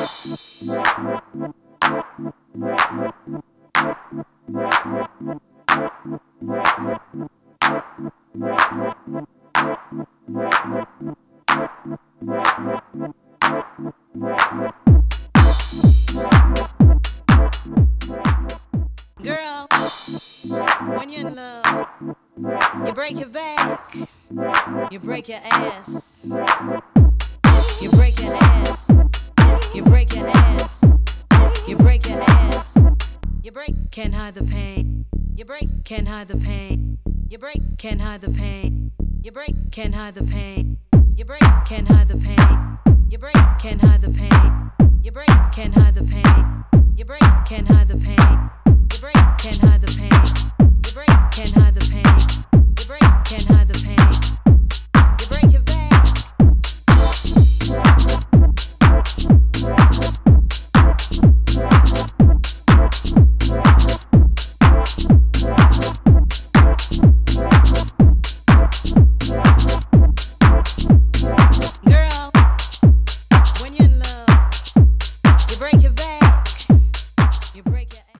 Girl, when you're in love, you break your back, you break your ass, you break your ass, you break your ass, you break your ass, you break, can't hide the pain, you break, can't hide the pain, you break, can't hide the pain, you break, can't hide the pain, you break, can't hide the pain, you break, can't hide the pain, you break, can't hide the pain, you break, can't hide the pain, you break, can't hide the pain, you break, can't hide